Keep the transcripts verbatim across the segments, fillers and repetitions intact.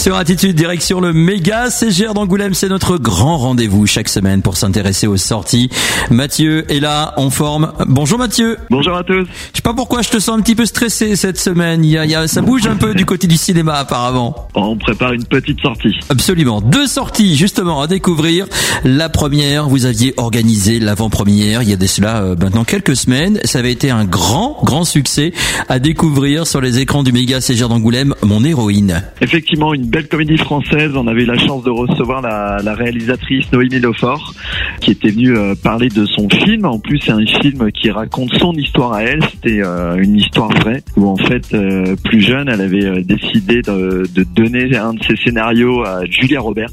Sur Attitude, direction le méga C G R d'Angoulême, c'est notre grand rendez-vous chaque semaine pour s'intéresser aux sorties. Mathieu est là, en forme. Bonjour Mathieu. Bonjour à tous. Je sais pas pourquoi je te sens un petit peu stressé cette semaine. Il y a, il y a, ça bouge un peu du côté du cinéma apparemment. On prépare une petite sortie. Absolument. Deux sorties justement à découvrir. La première, vous aviez organisé l'avant-première il y a de cela euh, maintenant quelques semaines. Ça avait été un grand, grand succès à découvrir sur les écrans du méga C G R d'Angoulême, Mon héroïne. Effectivement, une belle comédie française. On avait eu la chance de recevoir la, la réalisatrice Noémie Lefort, qui était venue euh, parler de son film. En plus, c'est un film qui raconte son histoire à elle. C'était euh, une histoire vraie, où en fait, euh, plus jeune, elle avait euh, décidé de, de donner un de ses scénarios à Julia Roberts.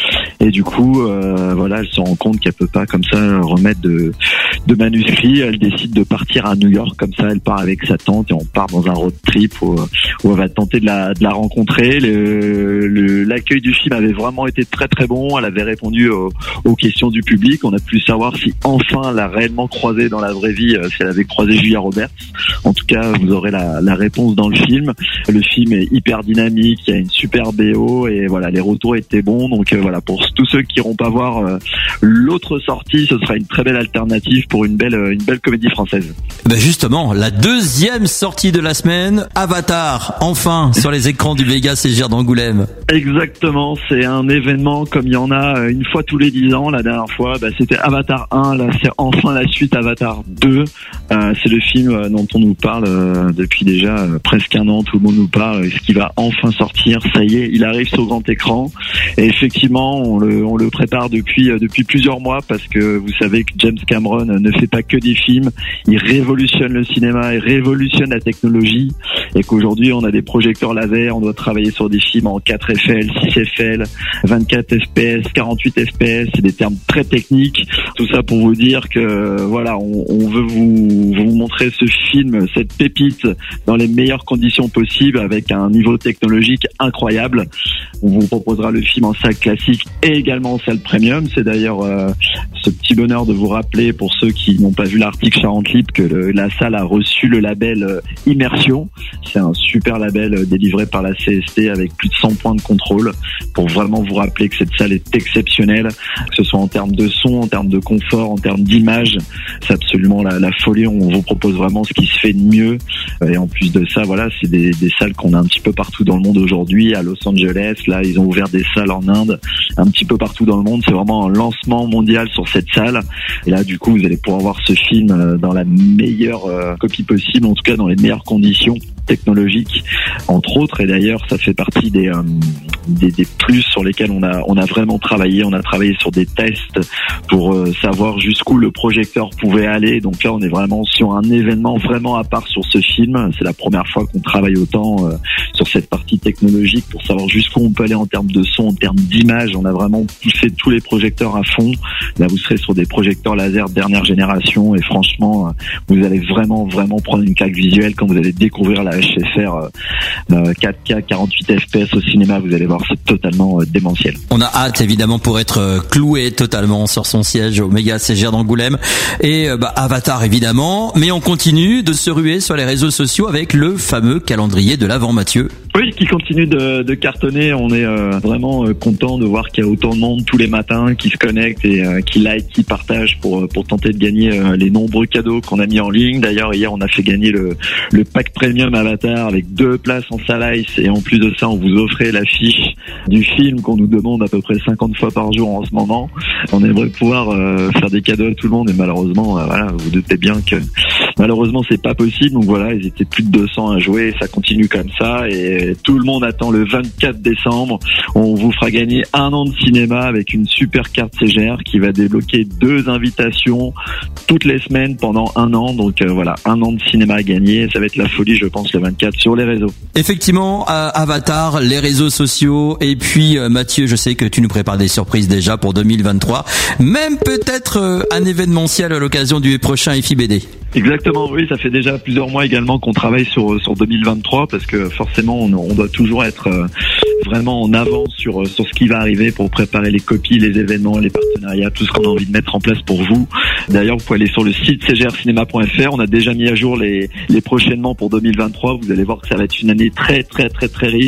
Et du coup, euh, voilà, elle se rend compte qu'elle peut pas comme ça remettre de, de manuscrit. Elle décide de partir à New York, comme ça, elle part avec sa tante et on part dans un road trip où, où elle va tenter de la, de la rencontrer. Le, le, l'accueil du film avait vraiment été très très bon. Elle avait répondu aux, aux questions du public. On a pu savoir si enfin elle a réellement croisé dans la vraie vie, si elle avait croisé Julia Roberts. En tout cas, vous aurez la, la réponse dans le film. Le film est hyper dynamique, il y a une super B O et voilà, les retours étaient bons. Donc euh, voilà, pour tous ceux qui n'iront pas voir euh, l'autre sortie, ce sera une très belle alternative pour une belle, une belle comédie française. Ben justement, la deuxième sortie de la semaine, Avatar, enfin sur les écrans du méga C G R d'Angoulême. Exactement, c'est un événement comme il y en a une fois tous les dix ans. La dernière fois, bah, c'était Avatar un, là c'est enfin la suite Avatar deux. Euh, c'est le film dont on nous parle euh, depuis déjà euh, presque un an. Tout le monde nous parle, ce qui va enfin sortir. Ça y est, il arrive sur grand écran. Et effectivement, on le, on le prépare depuis, euh, depuis plusieurs mois parce que vous savez que James Cameron ne fait pas que des films. Il révolutionne le cinéma, il révolutionne la technologie. Et qu'aujourd'hui, on a des projecteurs laser, on doit travailler sur des films en quatre F L, six F L, vingt-quatre F P S, quarante-huit F P S. C'est des termes très techniques. Tout ça pour vous dire que voilà, on, on veut vous, vous montrer ce film, cette pépite dans les meilleures conditions possibles avec un niveau technologique incroyable. On vous proposera le film en salle classique et également en salle premium. C'est d'ailleurs euh, ce petit bonheur de vous rappeler pour ceux qui n'ont pas vu l'article Charente-Libre que le, la salle a reçu le label euh, Immersion. C'est un super label euh, délivré par la C S T avec plus de cent points de contrôle pour vraiment vous rappeler que cette salle est exceptionnelle, que ce soit en termes de son, en termes de confort, en termes d'image. C'est absolument la, la folie. On vous propose vraiment ce qui se fait de mieux. Et en plus de ça, voilà, c'est des, des salles qu'on a un petit peu partout dans le monde aujourd'hui. À Los Angeles, là, ils ont ouvert des salles en Inde, un petit peu partout dans le monde. C'est vraiment un lancement mondial sur cette salle. Et là, du coup, vous allez pouvoir voir ce film dans la meilleure euh, copie possible, en tout cas dans les meilleures conditions technologiques, entre autres. Et d'ailleurs, ça fait partie des, euh, des, des plus sur lesquels on a, on a vraiment travaillé. On a travaillé sur des tests pour euh, savoir jusqu'où le projecteur pouvait aller. Donc là, on est vraiment sur un événement vraiment à part sur ce film. C'est la première fois qu'on travaille autant euh, sur cette partie technologique pour savoir jusqu'où on peut aller en termes de son, en termes d'image. On a vraiment poussé tous les projecteurs à fond. Là, vous serez sur des projecteurs laser dernière génération et franchement, vous allez vraiment, vraiment prendre une claque visuelle quand vous allez découvrir la H F R euh, quatre K, quarante-huit F P S au cinéma. Vous allez voir, c'est totalement euh, démentiel. On a hâte évidemment pour être cloué totalement sur son siège au méga C G R d'Angoulême et euh, bah, Avatar évidemment, mais on continue de se ruer sur les réseaux sociaux avec le fameux calendrier de l'Avent, Mathieu. Oui, qui continue de, de cartonner. On est euh, vraiment euh, content de voir qu'il y a autant de monde tous les matins qui se connecte et euh, qui like, qui partage pour pour tenter de gagner euh, les nombreux cadeaux qu'on a mis en ligne. D'ailleurs, hier, on a fait gagner le le pack premium Avatar avec deux places en salle Ice et en plus de ça, on vous offrait l'affiche du film qu'on nous demande à peu près cinquante fois par jour en ce moment. On aimerait pouvoir euh, faire des cadeaux à tout le monde et malheureusement, euh, voilà, vous doutez bien que malheureusement, c'est pas possible. Donc voilà, ils étaient plus de deux cents à jouer et ça continue comme ça et tout le monde attend le vingt-quatre décembre. On vous fera gagner un an de cinéma avec une super carte C G R qui va débloquer deux invitations toutes les semaines pendant un an. Donc euh, voilà, un an de cinéma à gagner. Ça va être la folie, je pense, le vingt-quatre sur les réseaux. Effectivement, euh, Avatar, les réseaux sociaux et puis euh, Mathieu, je sais que tu nous prépares des surprises déjà pour deux mille vingt-trois. Même peut-être euh, un événementiel à l'occasion du prochain I F I B D. Exactement, oui, ça fait déjà plusieurs mois également qu'on travaille sur sur deux mille vingt-trois parce que forcément on, on doit toujours être euh, vraiment en avance sur sur ce qui va arriver pour préparer les copies, les événements, les partenariats, tout ce qu'on a envie de mettre en place pour vous. D'ailleurs, vous pouvez aller sur le site c g r cinéma point f r. On a déjà mis à jour les les prochainements pour deux mille vingt-trois. Vous allez voir que ça va être une année très très très très riche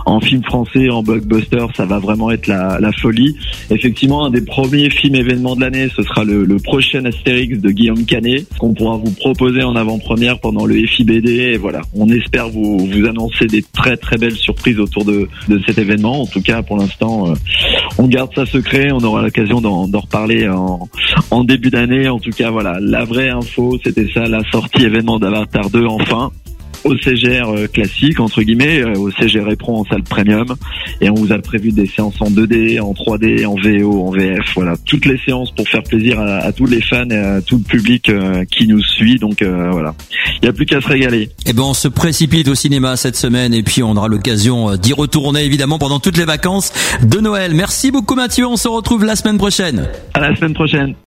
en film français, en blockbuster, ça va vraiment être la, la folie. Effectivement, un des premiers films événements de l'année, ce sera le, le prochain Astérix de Guillaume Canet, qu'on pourra vous proposer en avant-première pendant le F I B D. Et voilà, on espère vous, vous annoncer des très très belles surprises autour de, de cet événement. En tout cas, pour l'instant, euh, on garde ça secret. On aura l'occasion d'en, d'en reparler en, en début d'année. En tout cas, voilà, la vraie info, c'était ça, la sortie événement d'Avatar deux enfin. Au C G R classique, entre guillemets, au C G R Pro en salle premium. Et on vous a prévu des séances en deux D, en trois D, en V O, en V F. Voilà, toutes les séances pour faire plaisir à, à tous les fans et à tout le public euh, qui nous suit. Donc euh, voilà, il n'y a plus qu'à se régaler. Eh ben, on se précipite au cinéma cette semaine et puis on aura l'occasion d'y retourner évidemment pendant toutes les vacances de Noël. Merci beaucoup Mathieu, on se retrouve la semaine prochaine. À la semaine prochaine.